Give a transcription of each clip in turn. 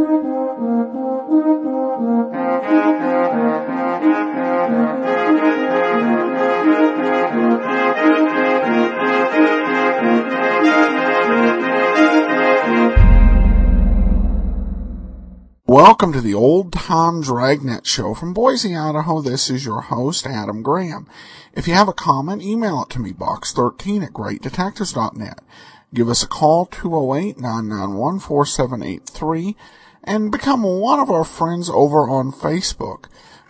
Welcome to the Old Time Dragnet Show from Boise, Idaho. This is your host, Adam Graham. If you have a comment, email it to me, box13@greatdetectives.net. Give us a call, 208-991-4783, and become one of our friends over on Facebook,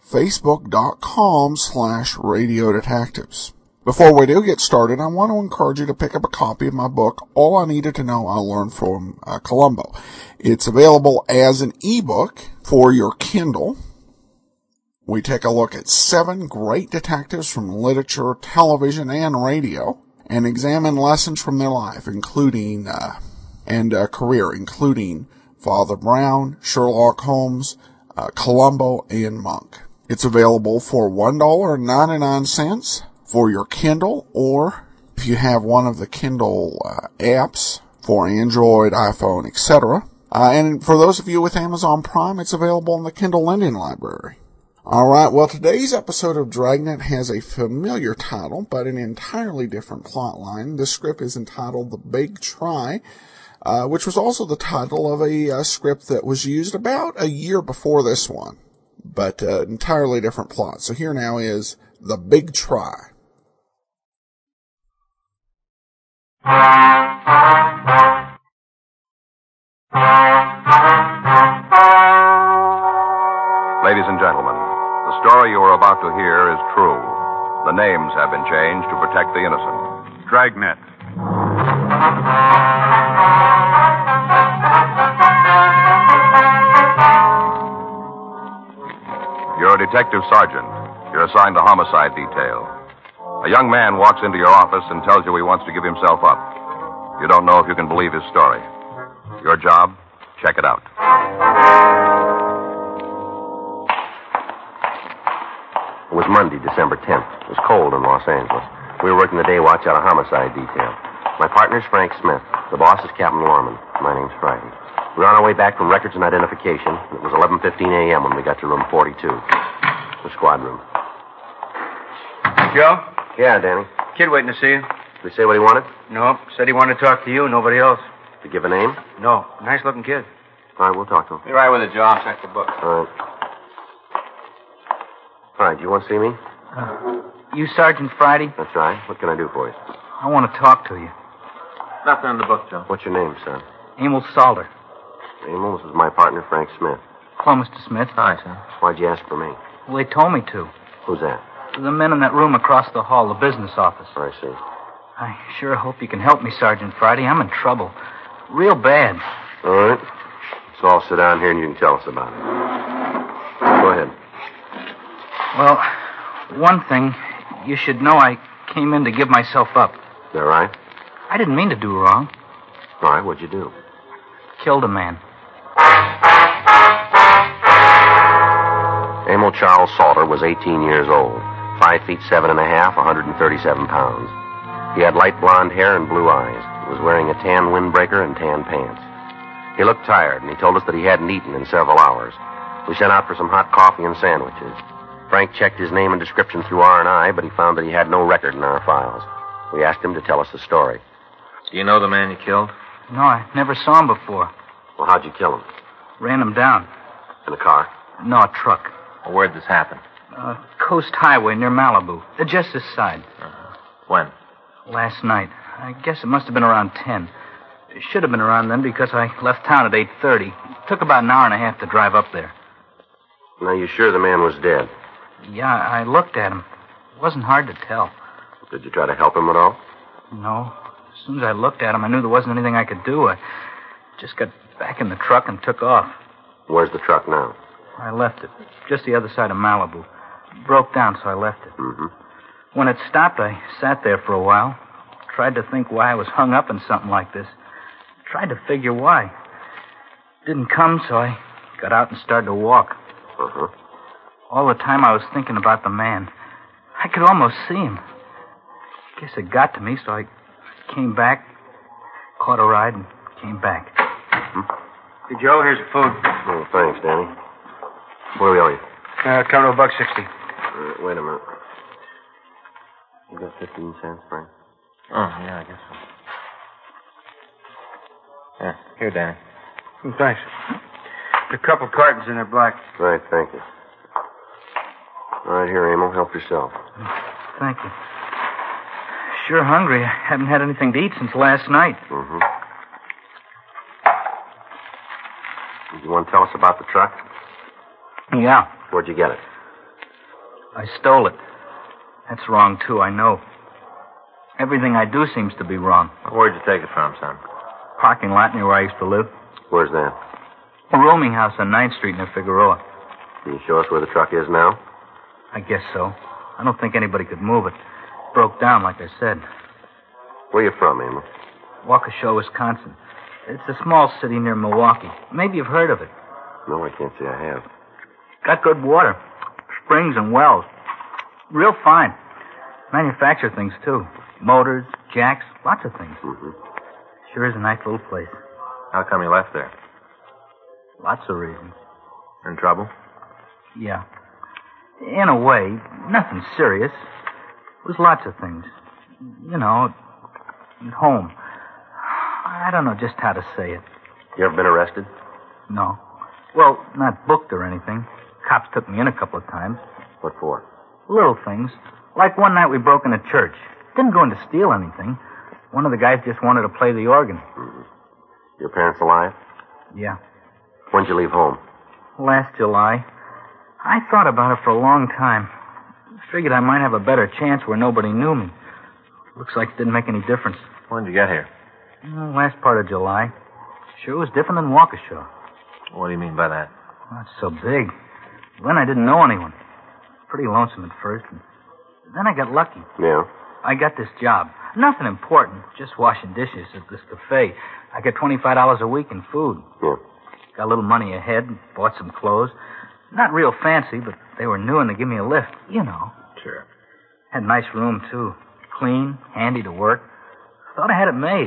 facebook.com/Radio Detectives. Before we do get started, I want to encourage you to pick up a copy of my book, All I Needed to Know I Learned from Columbo. It's available as an ebook for your Kindle. We take a look at 7 great detectives from literature, television, and radio, and examine lessons from their life, including career, including Father Brown, Sherlock Holmes, Columbo, and Monk. It's available for $1.99 for your Kindle, or if you have one of the Kindle apps for Android, iPhone, etc. And for those of you with Amazon Prime, it's available in the Kindle Lending Library. Alright, well, today's episode of Dragnet has a familiar title, but an entirely different plot line. This script is entitled The Big Try, which was also the title of a script that was used about a year before this one, but entirely different plot. So here now is The Big Try. Ladies and gentlemen, the story you are about to hear is true. The names have been changed to protect the innocent. Dragnet. You're a detective sergeant. You're assigned to homicide detail. A young man walks into your office and tells you he wants to give himself up. You don't know if you can believe his story. Your job? Check it out. It was Monday, December 10th. It was cold in Los Angeles. We were working the day watch out of homicide detail. My partner's Frank Smith. The boss is Captain Lorman. My name's Friday. We were on our way back from records and identification. It was 11:15 a.m. when we got to room 42, the squad room. Joe? Yeah, Danny. Kid waiting to see you. Did he say what he wanted? No, said he wanted to talk to you, nobody else. Did he give a name? No, nice-looking kid. All right, we'll talk to him. Be right with it, Joe. I'll check the book. All right, do you want to see me? You Sergeant Friday? That's right. What can I do for you? I want to talk to you. Nothing in the book, Joe. What's your name, son? Emil Salter. Emil, this is my partner, Frank Smith. Hello, Mr. Smith. Hi, sir. Why'd you ask for me? Well, they told me to. Who's that? The men in that room across the hall, the business office. I see. I sure hope you can help me, Sergeant Friday. I'm in trouble. Real bad. All right. So I'll sit down here and you can tell us about it. Go ahead. Well, one thing, you should know I came in to give myself up. Is that right? I didn't mean to do wrong. All right, what'd you do? Killed a man. Emil Charles Salter was 18 years old, 5 feet 7.5, 137 pounds. He had light blonde hair and blue eyes. He was wearing a tan windbreaker and tan pants. He looked tired, and he told us that he hadn't eaten in several hours. We sent out for some hot coffee and sandwiches. Frank checked his name and description through R&I, but he found that he had no record in our files. We asked him to tell us the story. Do you know the man you killed? No, I never saw him before. Well, how'd you kill him? Ran him down. In a car? No, a truck. Well, where'd this happen? Coast Highway near Malibu. Just this side. When? Last night. I guess it must have been around 10. It should have been around then because I left town at 8:30. It took about an hour and a half to drive up there. Now, you sure the man was dead? Yeah, I looked at him. It wasn't hard to tell. Did you try to help him at all? No. As soon as I looked at him, I knew there wasn't anything I could do. I just got back in the truck and took off. Where's the truck now? I left it. Just the other side of Malibu. It broke down, so I left it. Mm-hmm. When it stopped, I sat there for a while. Tried to think why I was hung up in something like this. Tried to figure why. Didn't come, so I got out and started to walk. Uh-huh. All the time I was thinking about the man. I could almost see him. Guess it got to me, so I came back, caught a ride, and came back. Mm-hmm. Hey, Joe, here's the food. Oh, thanks, Danny. What do we owe you? Come to $1.60. Wait a minute. You got 15 cents, Frank? Oh, yeah, I guess so. Yeah, here, Danny. Thanks. A couple cartons in there, black. Right, thank you. All right, here, Emil. Help yourself. Thank you. Sure hungry. I haven't had anything to eat since last night. Mm-hmm. You want to tell us about the truck? Yeah. Where'd you get it? I stole it. That's wrong, too, I know. Everything I do seems to be wrong. Where'd you take it from, son? Parking lot near where I used to live. Where's that? A rooming house on 9th Street near Figueroa. Can you show us where the truck is now? I guess so. I don't think anybody could move it. Broke down, like I said. Where you from, Emil? Waukesha, Wisconsin. It's a small city near Milwaukee. Maybe you've heard of it. No, I can't say I have. Got good water. Springs and wells. Real fine. Manufacture things, too. Motors, jacks, lots of things. Mm-hmm. Sure is a nice little place. How come you left there? Lots of reasons. In trouble? Yeah. In a way, nothing serious. It was lots of things. You know, at home. I don't know just how to say it. You ever been arrested? No. Well, not booked or anything. Cops took me in a couple of times. What for? Little things. Like one night we broke in a church. Didn't go in to steal anything. One of the guys just wanted to play the organ. Mm-hmm. Your parents alive? Yeah. When'd you leave home? Last July. I thought about it for a long time. Figured I might have a better chance where nobody knew me. Looks like it didn't make any difference. When'd you get here? Last part of July. Sure was different than Waukesha. What do you mean by that? Oh, it's so big. Then I didn't know anyone. Pretty lonesome at first. And then I got lucky. Yeah? I got this job. Nothing important. Just washing dishes at this cafe. I get $25 a week in food. Yeah. Got a little money ahead. Bought some clothes. Not real fancy, but they were new and they give me a lift. You know. Sure. Had a nice room, too. Clean, handy to work. Thought I had it made.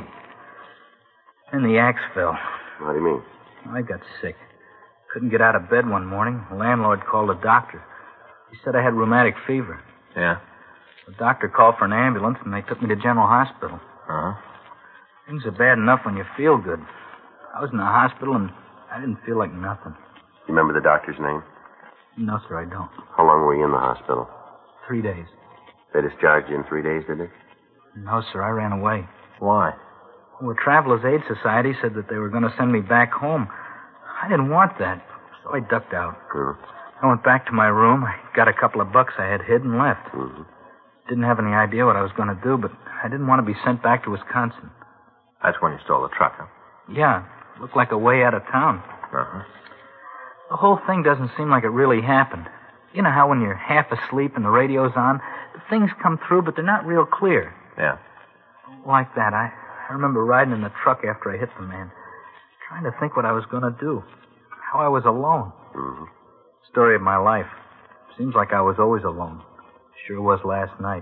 Then the axe fell. What do you mean? I got sick. Couldn't get out of bed one morning. The landlord called a doctor. He said I had rheumatic fever. Yeah? The doctor called for an ambulance, and they took me to General Hospital. Uh-huh. Things are bad enough when you feel good. I was in the hospital, and I didn't feel like nothing. You remember the doctor's name? No, sir, I don't. How long were you in the hospital? 3 days. They discharged you in 3 days, did they? No, sir, I ran away. Why? Well, the Travelers Aid Society said that they were going to send me back home. I didn't want that, so I ducked out. Mm-hmm. I went back to my room. I got a couple of bucks I had hid and left. Mm-hmm. Didn't have any idea what I was going to do, but I didn't want to be sent back to Wisconsin. That's when you stole the truck, huh? Yeah, looked like a way out of town. Uh-huh. The whole thing doesn't seem like it really happened. You know how when you're half asleep and the radio's on, the things come through, but they're not real clear. Yeah. Like that. I remember riding in the truck after I hit the man, trying to think what I was going to do, how I was alone. Mm-hmm. Story of my life. Seems like I was always alone. Sure was last night.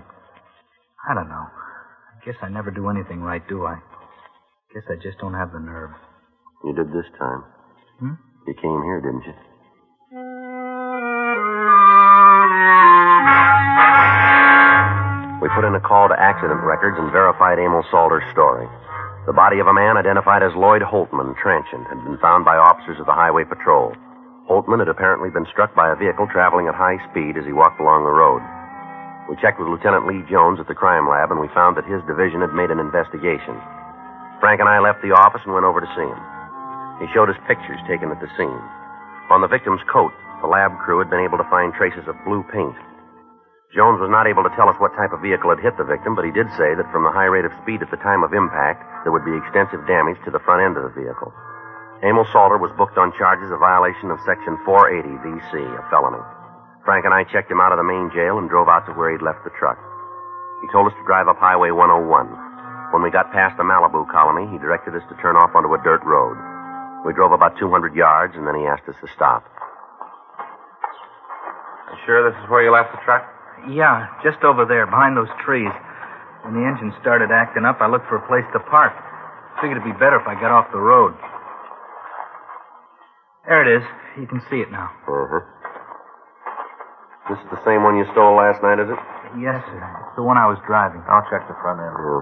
I don't know. I guess I never do anything right, do I? Guess I just don't have the nerve. You did this time. You came here, didn't you? We put in a call to accident records and verified Emil Salter's story. The body of a man identified as Lloyd Holtman, transient, had been found by officers of the Highway Patrol. Holtman had apparently been struck by a vehicle traveling at high speed as he walked along the road. We checked with Lieutenant Lee Jones at the crime lab, and we found that his division had made an investigation. Frank and I left the office and went over to see him. He showed us pictures taken at the scene. On the victim's coat, the lab crew had been able to find traces of blue paint. Jones was not able to tell us what type of vehicle had hit the victim, but he did say that from the high rate of speed at the time of impact, there would be extensive damage to the front end of the vehicle. Emil Salter was booked on charges of violation of Section 480 V.C., a felony. Frank and I checked him out of the main jail and drove out to where he'd left the truck. He told us to drive up Highway 101. When we got past the Malibu colony, he directed us to turn off onto a dirt road. We drove about 200 yards, and then he asked us to stop. You sure this is where you left the truck? Yeah, just over there, behind those trees. When the engine started acting up, I looked for a place to park. Figured it'd be better if I got off the road. There it is. You can see it now. Uh-huh. This is the same one you stole last night, is it? Yes, sir. It's the one I was driving. I'll check the front end. Yeah.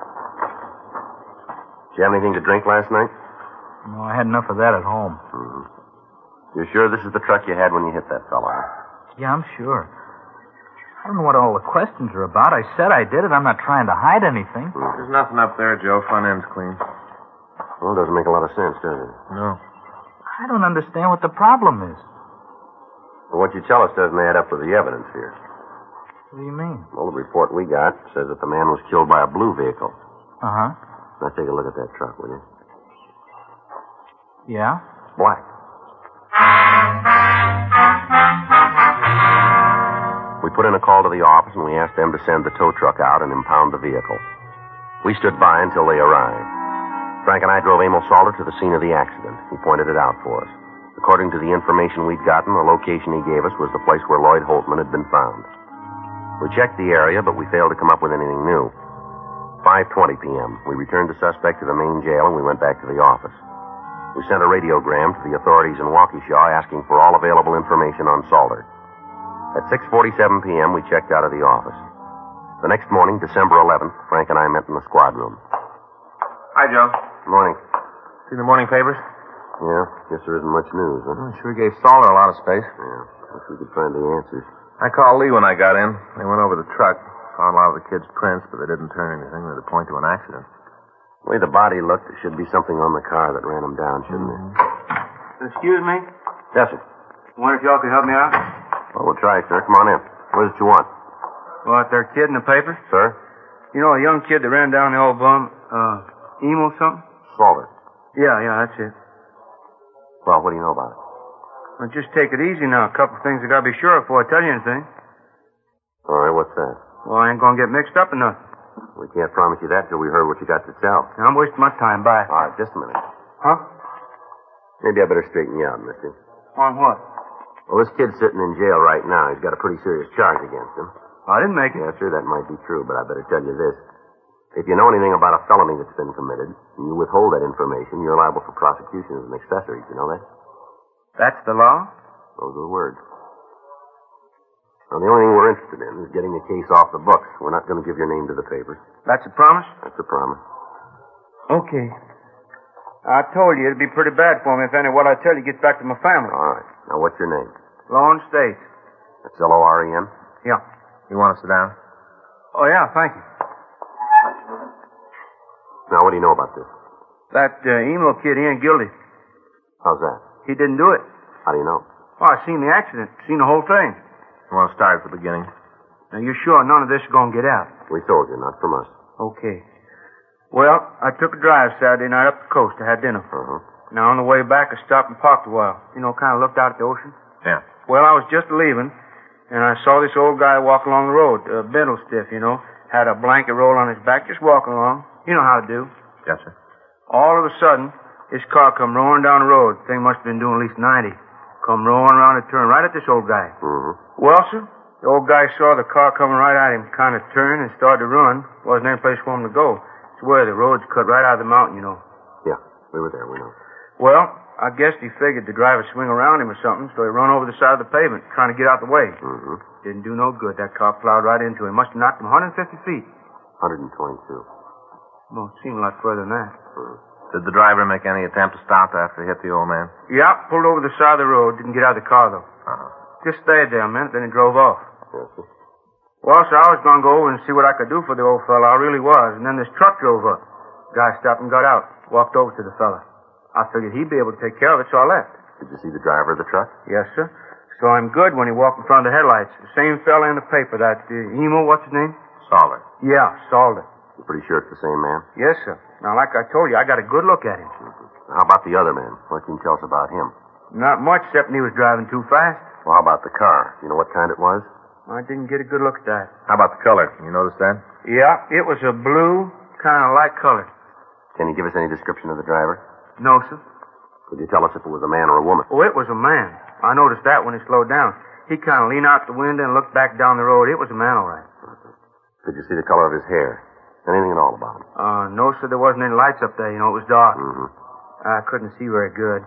Did you have anything to drink last night? No, I had enough of that at home. Mm-hmm. You're sure this is the truck you had when you hit that fellow? Yeah, I'm sure. I don't know what all the questions are about. I said I did it. I'm not trying to hide anything. There's nothing up there, Joe. Front end's clean. Well, it doesn't make a lot of sense, does it? No. I don't understand what the problem is. Well, what you tell us doesn't add up with the evidence here. What do you mean? Well, the report we got says that the man was killed by a blue vehicle. Uh-huh. Now take a look at that truck, will you? Yeah? Black. We put in a call to the office and we asked them to send the tow truck out and impound the vehicle. We stood by until they arrived. Frank and I drove Emil Salter to the scene of the accident. He pointed it out for us. According to the information we'd gotten, the location he gave us was the place where Lloyd Holtman had been found. We checked the area, but we failed to come up with anything new. 5:20 p.m. We returned the suspect to the main jail and we went back to the office. We sent a radiogram to the authorities in Waukesha asking for all available information on Salter. At 6:47 p.m., we checked out of the office. The next morning, December 11th, Frank and I met in the squad room. Hi, Joe. Morning. See the morning papers? Yeah, guess there isn't much news, huh? Sure gave Salter a lot of space. Yeah, wish we could find the answers. I called Lee when I got in. They went over the truck, found a lot of the kids' prints, but they didn't turn anything that would point to an accident. The way the body looked, there should be something on the car that ran him down, shouldn't there? Excuse me? Yes, sir. Wonder if y'all could help me out? Well, we'll try, sir. Come on in. What is it you want? What, their kid in the paper? Sir? You know, a young kid that ran down the old bum, Emo something? Salter. Yeah, that's it. Well, what do you know about it? Well, just take it easy now. A couple of things I gotta be sure of before I tell you anything. All right, what's that? Well, I ain't gonna get mixed up in nothing. We can't promise you that till we heard what you got to tell. Now, I'm wasting my time. Bye. All right, just a minute. Huh? Maybe I better straighten you out, mister. On what? Well, this kid's sitting in jail right now. He's got a pretty serious charge against him. I didn't make it. Yeah, sure, that might be true, but I better tell you this. If you know anything about a felony that's been committed, and you withhold that information, you're liable for prosecution as an accessory. Do you know that? That's the law? Those are the words. Now, the only thing we're interested in is getting the case off the books. We're not going to give your name to the papers. That's a promise? That's a promise. Okay. I told you it'd be pretty bad for me if any of what I tell you gets back to my family. All right. Now, what's your name? Lawrence States. That's Loren? Yeah. You want to sit down? Oh, yeah, thank you. Now, what do you know about this? That emo kid, he ain't guilty. How's that? He didn't do it. How do you know? Oh, I seen the accident. Seen the whole thing. You want to start at the beginning? Now, you're sure none of this is going to get out? We told you, not from us. Okay. Well, I took a drive Saturday night up the coast. I had dinner. Uh-huh. Now, on the way back, I stopped and parked a while. You know, kind of looked out at the ocean. Yeah. Well, I was just leaving, and I saw this old guy walk along the road, bendle stiff, you know. Had a blanket roll on his back, just walking along. You know how to do. Yes, sir. All of a sudden, his car come roaring down the road. Thing must have been doing at least 90. Come roaring around a turn right at this old guy. Mm-hmm. Well, sir, the old guy saw the car coming right at him, kind of turned and started to run. Wasn't any place for him to go. It's where the road's cut right out of the mountain, you know. Yeah, we were there, we know. Well, I guess he figured the driver swing around him or something, so he run over the side of the pavement, trying to get out the way. Mm-hmm. Didn't do no good. That car plowed right into him. Must have knocked him 150 feet. 122. Well, it seemed a lot further than that. Did the driver make any attempt to stop after he hit the old man? Yeah, pulled over the side of the road. Didn't get out of the car, though. Uh-huh. Just stayed there a minute, then he drove off. Yes, sir. Well, so I was going to go over and see what I could do for the old fella. I really was. And then this truck drove up. Guy stopped and got out. Walked over to the fella. I figured he'd be able to take care of it, so I left. Did you see the driver of the truck? Yes, sir. Saw him good when he walked in front of the headlights. The same fella in the paper, that emo, what's his name? Salter. Yeah, Salter. You're pretty sure it's the same man? Yes, sir. Now, like I told you, I got a good look at him. Mm-hmm. How about the other man? What can you tell us about him? Not much, except he was driving too fast. Well, how about the car? You know what kind it was? I didn't get a good look at that. How about the color? Can you notice that? Yeah, it was a blue, kind of light color. Can you give us any description of the driver? No, sir. Could you tell us if it was a man or a woman? Oh, it was a man. I noticed that when he slowed down. He kind of leaned out the window and looked back down the road. It was a man, all right. Could you see the color of his hair? Anything at all about him? No, sir, there wasn't any lights up there. You know, it was dark. Mm-hmm. I couldn't see very good.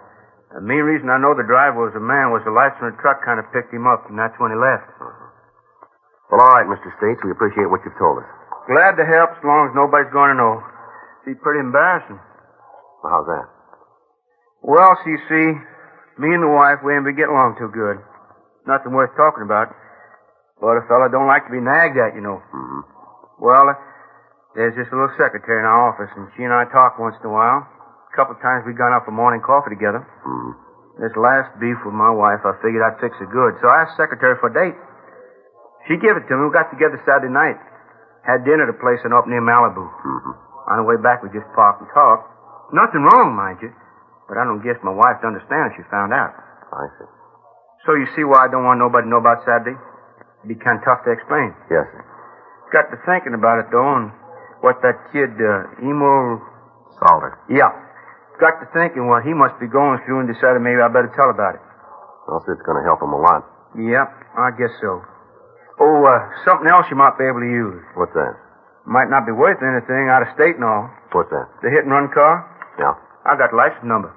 The main reason I know the driver was a man was the lights from the truck kind of picked him up, and that's when he left. Well, all right, Mr. States. We appreciate what you've told us. Glad to help as long as nobody's going to know. Be pretty embarrassing. Well, how's that? Well, so you see, me and the wife, we ain't been getting along too good. Nothing worth talking about. But a fella don't like to be nagged at, you know. Mm-hmm. Well, there's this little secretary in our office, and she and I talk once in a while. A couple of times we gone out for morning coffee together. Mm-hmm. This last beef with my wife, I figured I'd fix it good. So I asked the secretary for a date. She gave it to me. We got together Saturday night. Had dinner at a place up near Malibu. Mm-hmm. On the way back, we just parked and talked. Nothing wrong, mind you. But I don't guess my wife would understand if she found out. I see. So you see why I don't want nobody to know about Saturday? It'd be kind of tough to explain. Yes, sir. Got to thinking about it, though, and what that kid, Emo... Salter. Yeah. Got to thinking what he must be going through and decided maybe I better tell about it. Well, sir, it's going to help him a lot. Yep, I guess so. Oh, something else you might be able to use. What's that? Might not be worth anything out of state and all. What's that? The hit and run car? Yeah. I got the license number.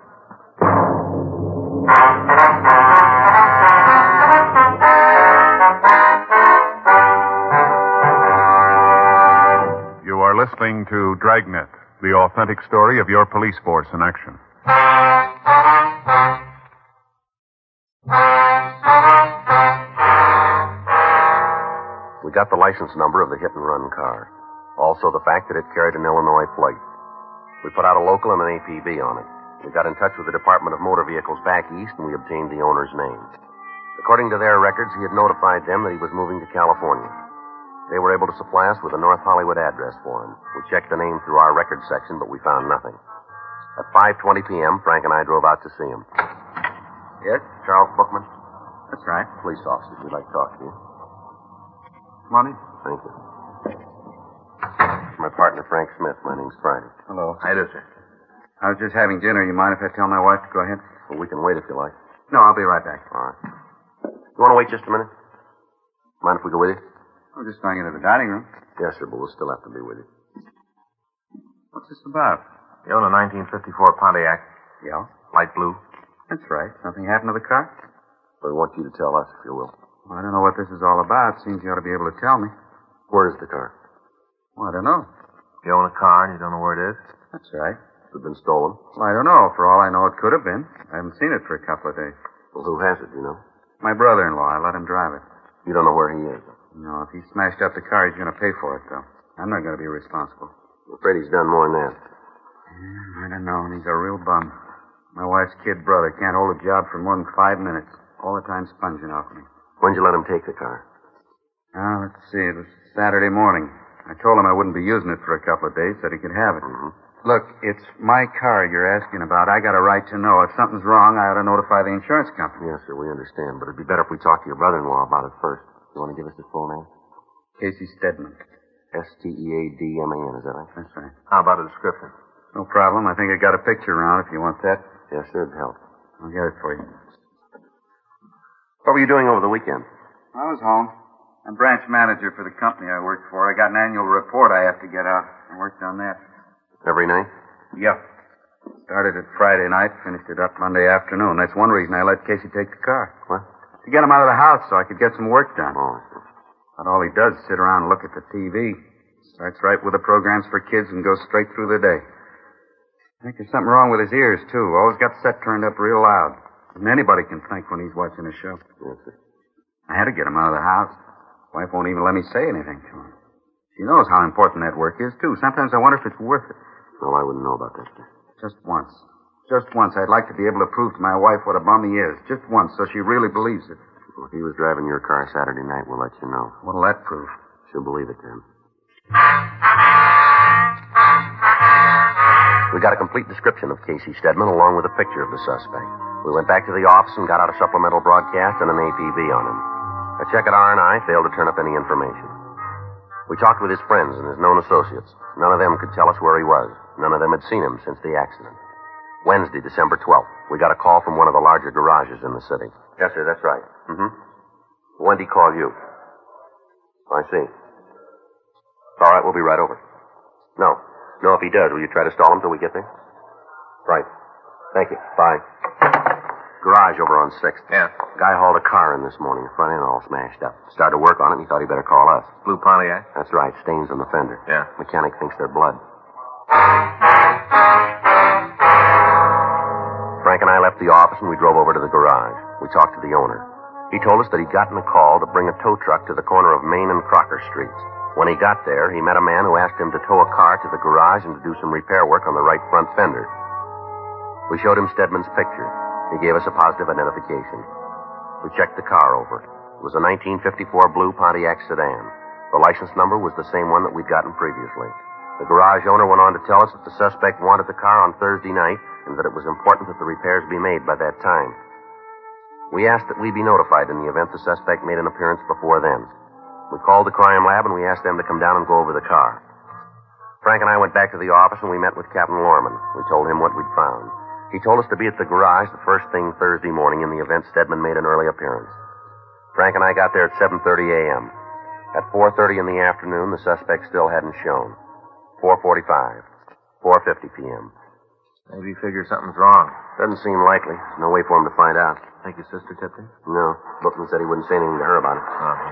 You are listening to Dragnet, the authentic story of your police force in action. We got the license number of the hit-and-run car. Also the fact that it carried an Illinois plate. We put out a local and an APB on it. We got in touch with the Department of Motor Vehicles back east, and we obtained the owner's name. According to their records, he had notified them that he was moving to California. They were able to supply us with a North Hollywood address for him. We checked the name through our records section, but we found nothing. At 5:20 p.m., Frank and I drove out to see him. Yes, Charles Bookman? That's right. Police officers, we'd like to talk to you. Come on in. Thank you. My partner, Frank Smith. My name's Friday. Hello. How do, sir? I was just having dinner. You mind if I tell my wife to go ahead? Well, we can wait if you like. No, I'll be right back. All right. You want to wait just a minute? Mind if we go with you? I'm just going into the dining room. Yes, sir, but we'll still have to be with you. What's this about? You own a 1954 Pontiac, Yeah? light blue. That's right. Something happened to the car? We want you to tell us, if you will. Well, I don't know what this is all about. Seems you ought to be able to tell me. Where is the car? Well, I don't know. You own a car and you don't know where it is? That's right. Has it been stolen? Well, I don't know. For all I know, it could have been. I haven't seen it for a couple of days. Well, who has it, do you know? My brother-in-law. I let him drive it. You don't know where he is. No, if he smashed up the car, he's going to pay for it, though. I'm not going to be responsible. I'm afraid he's done more than that. Yeah, I don't know, and he's a real bum. My wife's kid brother can't hold a job for more than 5 minutes. All the time sponging off me. When'd you let him take the car? Let's see. It was Saturday morning. I told him I wouldn't be using it for a couple of days, said he could have it. Mm-hmm. Look, it's my car you're asking about. I got a right to know. If something's wrong, I ought to notify the insurance company. Yes, sir, we understand, but it'd be better if we talked to your brother-in-law about it first. You want to give us his full name? Casey Stedman. Steadman, is that right? That's right. How about a description? No problem. I think I got a picture around if you want that. Yes, sir, it'd help. I'll get it for you. What were you doing over the weekend? I was home. I'm branch manager for the company I work for. I got an annual report I have to get out. I worked on that. Every night? Yeah. Started it Friday night, finished it up Monday afternoon. That's one reason I let Casey take the car. What? To get him out of the house so I could get some work done. Oh, But all he does is sit around and look at the TV. Starts right with the programs for kids and goes straight through the day. I think there's something wrong with his ears, too. Always got set turned up real loud. And anybody can think when he's watching a show. yes, sir. I had to get him out of the house. Wife won't even let me say anything to him. She knows how important that work is, too. Sometimes I wonder if it's worth it. Well, I wouldn't know about that, sir. Just once. Just once. I'd like to be able to prove to my wife what a bum he is. Just once, so she really believes it. Well, if he was driving your car Saturday night, we'll let you know. What'll that prove? She'll believe it, then. We got a complete description of Casey Stedman along with a picture of the suspect. We went back to the office and got out a supplemental broadcast and an APB on him. A check at R&I failed to turn up any information. We talked with his friends and his known associates. None of them could tell us where he was. None of them had seen him since the accident. Wednesday, December 12th, we got a call from one of the larger garages in the city. Yes, sir, that's right. Mm-hmm. When'd he call you? I see. All right, we'll be right over. No, if he does, will you try to stall him till we get there? Right. Thank you. Bye. Garage over on 6th. Yeah. Guy hauled a car in this morning, the front end all smashed up. Started to work on it, and he thought he'd better call us. Blue Pontiac? That's right, stains on the fender. Yeah. Mechanic thinks they're blood. Frank and I left the office, and we drove over to the garage. We talked to the owner. He told us that he'd gotten a call to bring a tow truck to the corner of Main and Crocker Streets. When he got there, he met a man who asked him to tow a car to the garage and to do some repair work on the right front fender. We showed him Stedman's picture. He gave us a positive identification. We checked the car over. It was a 1954 blue Pontiac sedan. The license number was the same one that we'd gotten previously. The garage owner went on to tell us that the suspect wanted the car on Thursday night and that it was important that the repairs be made by that time. We asked that we be notified in the event the suspect made an appearance before then. We called the crime lab and we asked them to come down and go over the car. Frank and I went back to the office and we met with Captain Lorman. We told him what we'd found. He told us to be at the garage the first thing Thursday morning in the event Stedman made an early appearance. Frank and I got there at 7:30 a.m. At 4:30 in the afternoon, the suspect still hadn't shown. 4:45. 4:50 p.m. Maybe he figures something's wrong. Doesn't seem likely. There's no way for him to find out. Think his sister tipped him? No. Bookman said he wouldn't say anything to her about it. Uh-huh.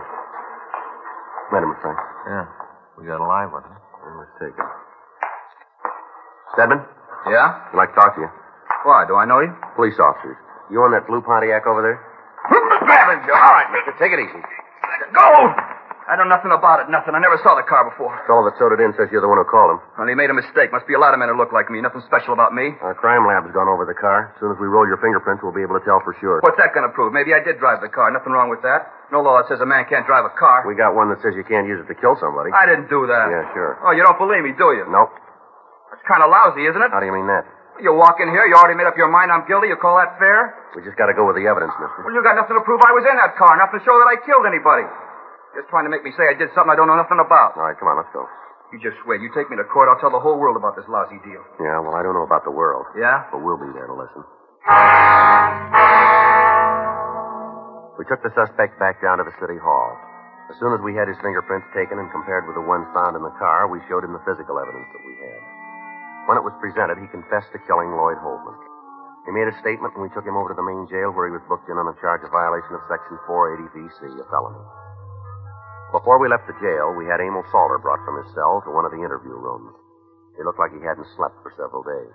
Met him, Frank. Yeah. We got a live one. Let's take it. Stedman, Yeah? I'd like to talk to you. Why? Do I know you? Police officers. You on that blue Pontiac over there? Grab him, Joe. All right, mister. Take it easy. Go! I know nothing about it. Nothing. I never saw the car before. The fellow that towed it in says you're the one who called him. Well, he made a mistake. Must be a lot of men who look like me. Nothing special about me. Our crime lab has gone over the car. As soon as we roll your fingerprints, we'll be able to tell for sure. What's that going to prove? Maybe I did drive the car. Nothing wrong with that. No law that says a man can't drive a car. We got one that says you can't use it to kill somebody. I didn't do that. Yeah, sure. Oh, you don't believe me, do you? Nope. That's kind of lousy, isn't it? How do you mean that? You walk in here, you already made up your mind I'm guilty. You call that fair? We just got to go with the evidence, mister. Well, you got nothing to prove I was in that car. Nothing to show that I killed anybody. Just trying to make me say I did something I don't know nothing about. All right, come on, let's go. You just wait. You take me to court, I'll tell the whole world about this lousy deal. Yeah, well, I don't know about the world. Yeah? But we'll be there to listen. We took the suspect back down to the city hall. As soon as we had his fingerprints taken and compared with the ones found in the car, we showed him the physical evidence that we had. When it was presented, he confessed to killing Lloyd Holtman. He made a statement, and we took him over to the main jail where he was booked in on a charge of violation of Section 480 V.C., a felony. Before we left the jail, we had Emil Salter brought from his cell to one of the interview rooms. He looked like he hadn't slept for several days.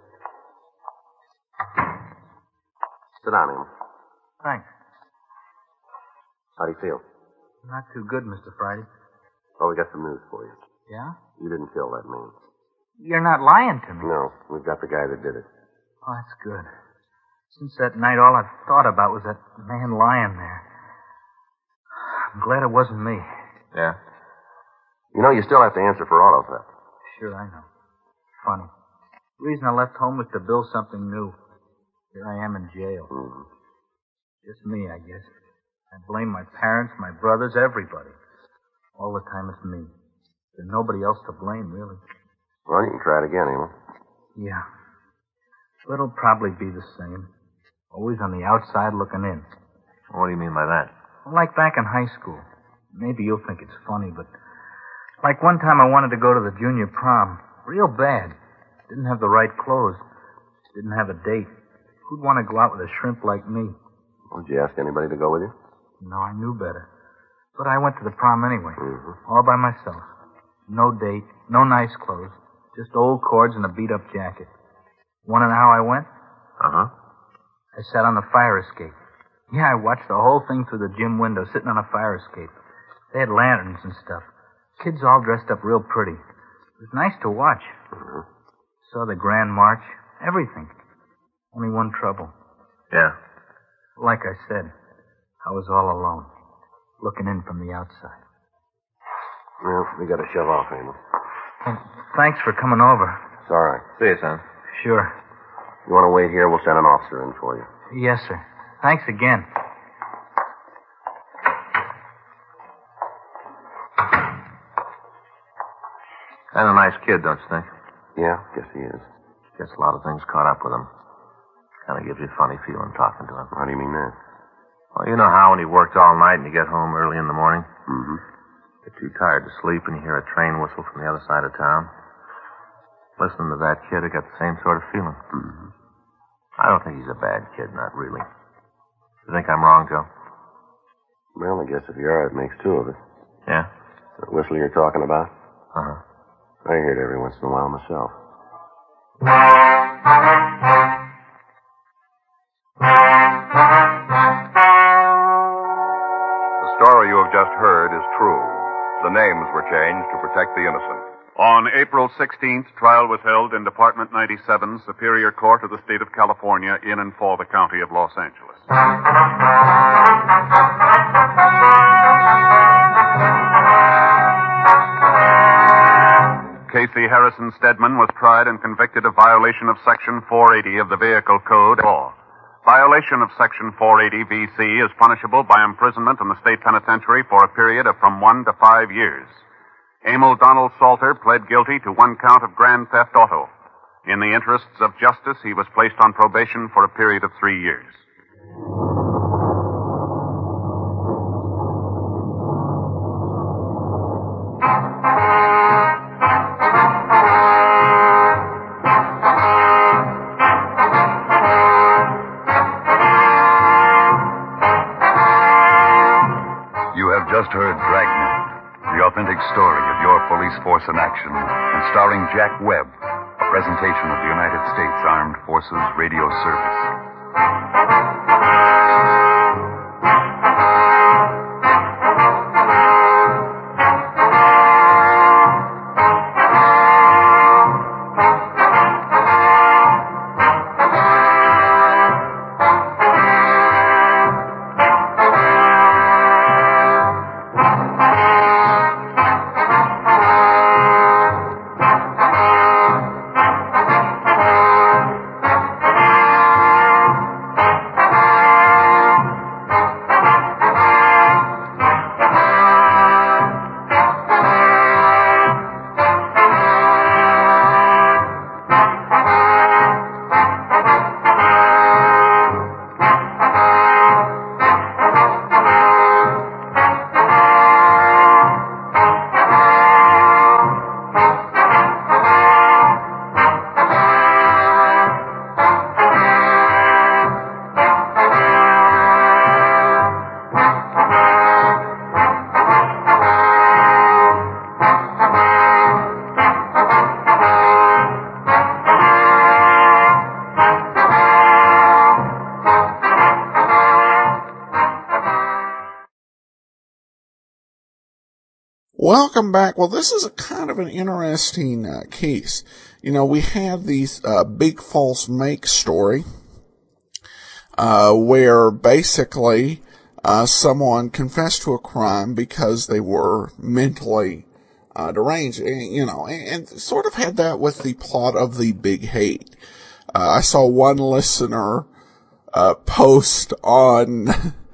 Sit down, Emil. Thanks. How do you feel? Not too good, Mr. Friday. Well, we got some news for you. Yeah? You didn't kill that man. You're not lying to me. No, we've got the guy that did it. Oh, that's good. Since that night, all I've thought about was that man lying there. I'm glad it wasn't me. Yeah? You know, you still have to answer for auto theft. Sure, I know. Funny. The reason I left home was to build something new. Here I am in jail. Mm-hmm. Just me, I guess. I blame my parents, my brothers, everybody. All the time it's me. There's nobody else to blame, really. Well, you can try it again, Emil. Yeah. But it'll probably be the same. Always on the outside looking in. What do you mean by that? Like back in high school. Maybe you'll think it's funny, but like one time I wanted to go to the junior prom. Real bad. Didn't have the right clothes. Didn't have a date. Who'd want to go out with a shrimp like me? Well, did you ask anybody to go with you? No, I knew better. But I went to the prom anyway. Mm-hmm. All by myself. No date. No nice clothes. Just old cords and a beat-up jacket. Want to know how I went? Uh-huh. I sat on the fire escape. Yeah, I watched the whole thing through the gym window, sitting on a fire escape. They had lanterns and stuff. Kids all dressed up real pretty. It was nice to watch. Mm-hmm. Saw the Grand March. Everything. Only one trouble. Yeah. Like I said, I was all alone. Looking in from the outside. Well, we got to shove off, Emil. Well, thanks for coming over. It's all right. See you, son. Sure. You want to wait here? We'll send an officer in for you. Yes, sir. Thanks again. And a nice kid, don't you think? Yeah, guess he is. Gets a lot of things caught up with him. Kind of gives you a funny feeling talking to him. How do you mean that? Well, you know how when he worked all night and you get home early in the morning? Mm-hmm. Get too tired to sleep and you hear a train whistle from the other side of town? Listening to that kid, I got the same sort of feeling. Mm-hmm. I don't think he's a bad kid, not really. You think I'm wrong, Joe? Well, I guess if you are, it makes two of us. Yeah? The whistle you're talking about? Uh-huh. I hear it every once in a while myself. The story you have just heard is true. The names were changed to protect the innocent. On April 16th, trial was held in Department 97, Superior Court of the State of California, in and for the County of Los Angeles. Casey Harrison Stedman was tried and convicted of violation of Section 480 of the Vehicle Code law. Violation of Section 480 VC is punishable by imprisonment in the state penitentiary for a period of from 1 to 5 years. Emil Donald Salter pled guilty to 1 count of grand theft auto. In the interests of justice, he was placed on probation for a period of 3 years. You have just heard Dragnet, the authentic story of your police force in action, and starring Jack Webb, a presentation of the United States Armed Forces Radio Service. Welcome back. Well, this is a kind of an interesting case. You know, we had these big false make story where basically someone confessed to a crime because they were mentally deranged, and sort of had that with the plot of The Big Hate. I saw one listener post on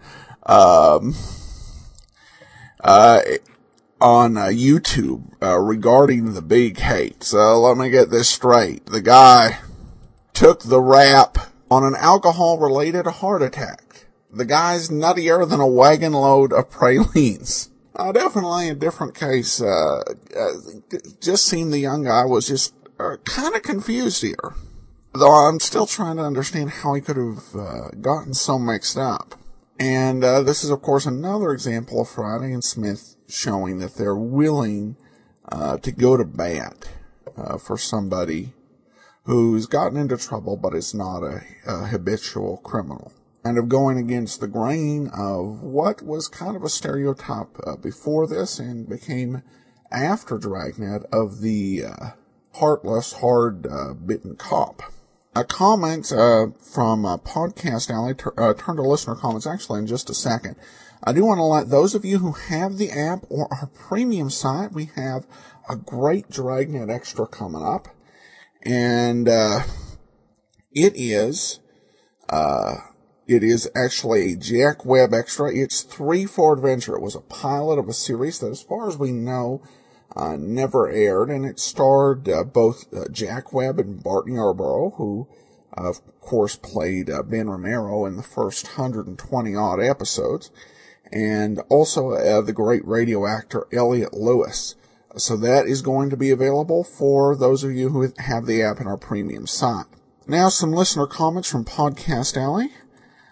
YouTube regarding The Big Hate. So let me get this straight. The guy took the rap on an alcohol-related heart attack. The guy's nuttier than a wagon load of pralines. Definitely a different case. Just seemed the young guy was just kind of confused here. Though I'm still trying to understand how he could have gotten so mixed up. And this is, of course, another example of Friday and Smith showing that they're willing to go to bat for somebody who's gotten into trouble but is not a habitual criminal. And of going against the grain of what was kind of a stereotype before this and became after Dragnet of the heartless, hard-bitten cop. A comment from Podcast Alley, turn to listener comments actually in just a second. I do want to let those of you who have the app or our premium site, we have a great Dragnet Extra coming up. And it is actually a Jack Webb Extra. It's 3 for Adventure. It was a pilot of a series that, as far as we know, never aired, and it starred both Jack Webb and Bart Yarborough, who, of course, played Ben Romero in the first 120-odd episodes, and also the great radio actor Elliot Lewis. So that is going to be available for those of you who have the app in our premium site. Now some listener comments from Podcast Alley.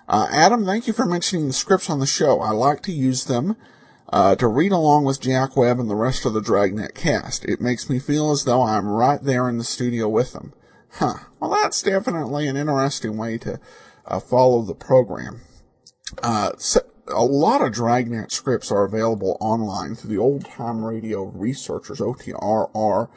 Adam, thank you for mentioning the scripts on the show. I like to use them to read along with Jack Webb and the rest of the Dragnet cast. It makes me feel as though I'm right there in the studio with them. Well, that's definitely an interesting way to follow the program. A lot of Dragnet scripts are available online through the Old Time Radio Researchers, OTRR.org.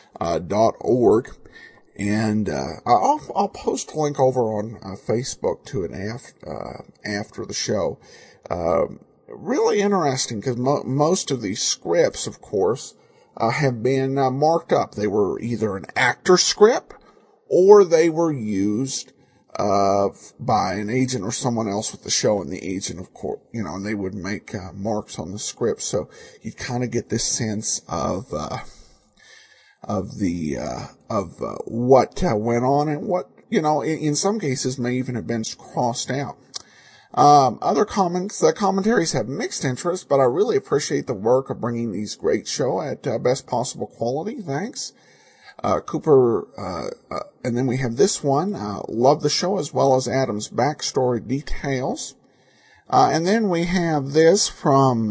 And I'll post a link over on Facebook to it after the show. Really interesting because most of these scripts, of course, have been marked up. They were either an actor script or they were used by an agent or someone else with the show, and the agent, of course, and they would make marks on the script, so you kind of get this sense of what went on and what, in some cases may even have been crossed out. Other commentaries have mixed interest, but I really appreciate the work of bringing these great show at best possible quality. Thanks. Cooper, and then we have this one, love the show as well as Adam's backstory details. And then we have this from,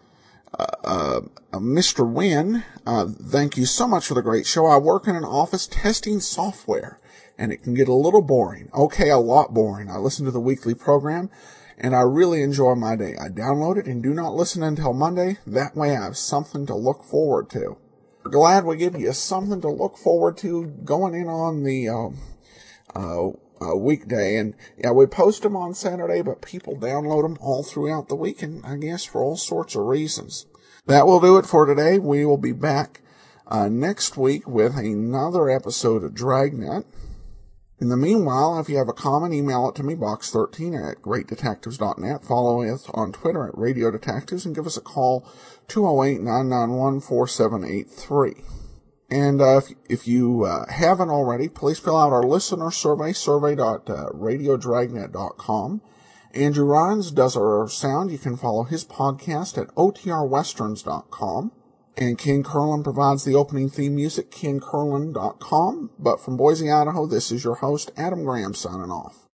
Mr. Wynn. Thank you so much for the great show. I work in an office testing software, and it can get a little boring. Okay, a lot boring. I listen to the weekly program, and I really enjoy my day. I download it and do not listen until Monday. That way I have something to look forward to. Glad we give you something to look forward to going in on the weekday. And yeah, we post them on Saturday, but people download them all throughout the week, and I guess for all sorts of reasons. That will do it for today. We will be back next week with another episode of Dragnet. In the meanwhile, if you have a comment, email it to me, box13@greatdetectives.net. Follow us on Twitter at Radio Detectives, and give us a call, 208-991-4783. And if you haven't already, please fill out our listener survey, survey.radiodragnet.com. Andrew Rhines does our sound. You can follow his podcast at otrwesterns.com. And Ken Curlin provides the opening theme music, KenCurlin.com. But from Boise, Idaho, this is your host, Adam Graham, signing off.